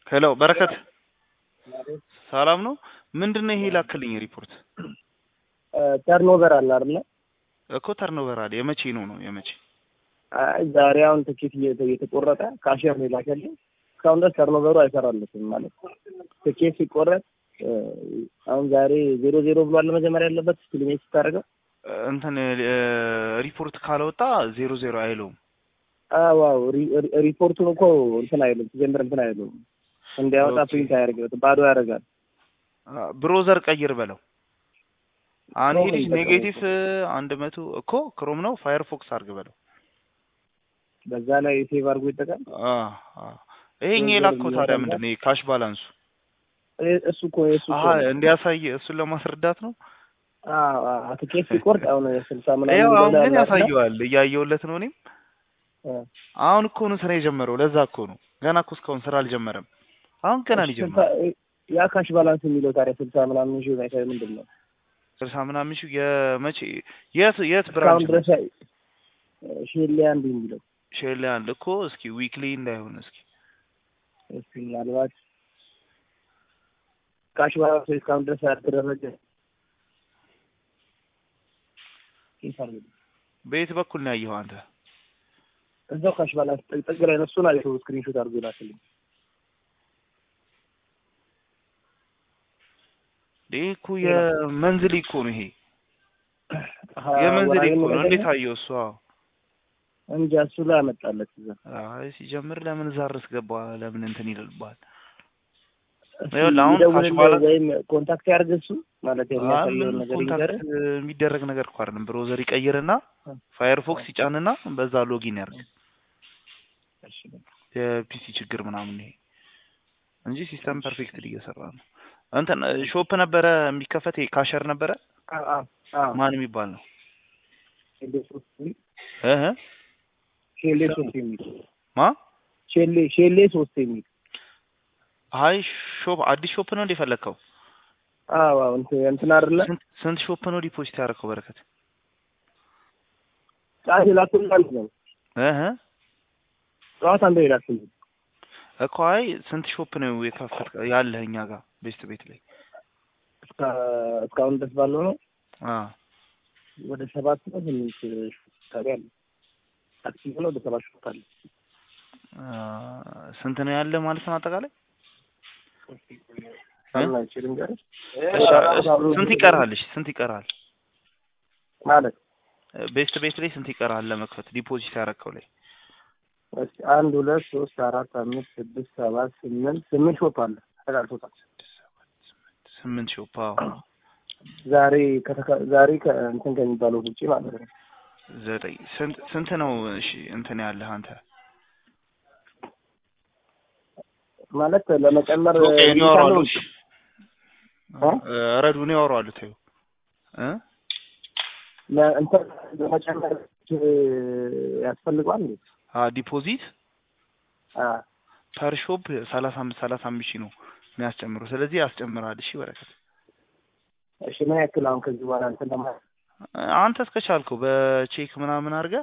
ሄሎ በረከት ሰላም ነው ምንድነው ይሄ ላክልኝ ሪፖርት ተርኖቨር አለ አይደል እኮ ተርኖቨር አለ የመቼ ነው የመቼ ዛሬ አሁን ትኬት እየተቆረጠ ካሽር ነው ላከልኝ እስካሁን ድረስ ተርኖቨሩ አይሰራለትም ማለት ትኬት ሲቆረጥ አሁን ዛሬ 00 ብሏል ለመጀመሪያ ያለበት ስክሪን ስታደርገው እንትን ሪፖርት ካለወጣ 00 አይለውም ዋው ሪፖርቱን እኮ እንትን አይልም ጀምር እንትን አይልም እንዲያወጣ ፕሪንት አያደርግም ባዶ ያደርጋል ብሮዘር ቀይር በለው አንሂድ ኔጌቲቭ 100 እኮ ክሮም ነው ፋየርፎክስ አድርግ በለው በዛ ላይ ሴቭ አድርጎ ይጠቃል ይሄኛው የላከው ታዲያ ምንድነው ካሽ ባላንሱ እሱ እኮ እንዲያሳይ እሱን ለማስረዳት ነው ትኬት ሲቆርጥ አሁን 60 ምናምን አሁን ግን ያሳየዋል እያየሁለት ነው እኔም አሁን እኮ ነው ስራ የጀመረው ለዛ እኮ ነው ገና እኮ እስካሁን ስራ አልጀመረም አሁን ገና ሊጀምር ያ ካሽ ባላንስ የሚለው ታዲያ 60 ምናምን ሺህ ነው ምንድነው 60 ምናምን ሺህ የመቼ የት ብራንች ድረስ ሼል አንድ የሚለው ሼል አንድ እኮ እስኪ ዊክሊ እንዳይሆን እስኪ ምናልባት ካሽ ባላንስ እስካሁን ድረስ ያልተደረገ በየት በኩል ነው ያየኸው አንተ እዛው ካሽ ባላንስ ጥግ ላይ ነው እሱን አይተው ስክሪንሾት አድርጎ ይላክልኝ ዴኩ የመንዝሊ እኮ ነው ይሄ የመንዝሊ እኮ ነው እንዴት አየው እሱ እንጃ እሱ ላይ አመጣለት እዛ ሲጀምር ለምን ዛርስ ገባ ለምን እንትን ይልባል አሁን ካሽ ባላንስ ወይም ኮንታክት ያርግ እሱ ማለት የሚያሳየው ነገር ይደረ የሚደረግ ነገር እኮ አይደለም ብሮዘር ይቀይርና ፋየርፎክስ ይጫንና በዛ ሎጊን ያርግ የፒሲ ችግር ምናምን ይሄ እንጂ ሲስተም ፐርፌክትሊ እየሰራ ነው እንትን ሾፕ ነበረ የሚከፈት ካሸር ነበረ ማን የሚባል ነው ሼሌ ሶስት የሚል ማ ሼሌ ሶስት የሚል አይ ሾፕ አዲስ ሾፕ ነው እንደፈለከው እንትን አይደለ ስንት ሾፕ ነው ዲፖዚት ያደረከው በረከት ጫት ላኩልኝ ነው ጫት አንዴ ላኩልኝ እኮ አይ ስንት ሾፕ ነው የከፈት ያለህ እኛ ጋር ቤስት ቤት ላይ እስካሁን ድረስ ባለው ነው ወደ 7 ነው ታዲያል አክቲቭ ነው ወደ 7 ሾፕ አለ ስንት ነው ያለ ማለት ነው አጠቃላይ ስንት ይቀራል ስንት ይቀራል ማለት ቤስት ቤት ላይ ስንት ይቀራል ለመክፈት ዲፖዚት ያደረከው ላይ 1 2 3 4 5 6 7 8 ሾፕ አለ ተላልቶታል 8 ሾፕ ዛሬ እንትን ከሚባለው ውጪ ማለት ነው 9 ስንት ነው እሺ እንትን ያለህ አንተ ማለት ለመጨመር ይኖራሉ ረዱን ያወራሉ ተይው እንትን ለመጨመር ያስፈልጋል ዲፖዚት ፐር ሾፕ 35 ሺህ ነው የሚያስጨምሩ ስለዚህ ያስጨምራል እሺ በረከት እሺ ምን ያክል አሁን ከዚህ በኋላ እንትን ለማለት አንተ እስከቻልከው በቼክ ምናምን አድርገህ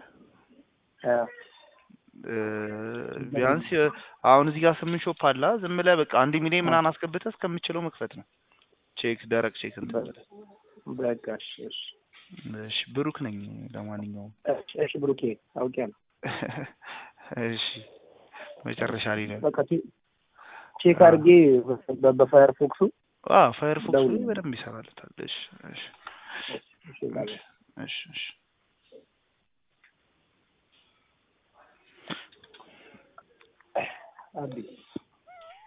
ቢያንስ አሁን እዚህ ጋር 8 ሾፕ አለ ዝም ብለህ በቃ 1 ሚሊዮን ምናምን አስገብተህ እስከምትችለው መክፈት ነው ቼክ ደረቅ ቼክ እንትን በቃ እሺ ብሩክ ነኝ ለማንኛውም እሺ ብሩኬ አውቄያለሁ እሺ መጨረሻ ላይ ነው በቃ ቼክ አድርጌ በፋየርፎክሱ ፋየርፎክሱ በደንብ ይሰራልታል እሺ አዲ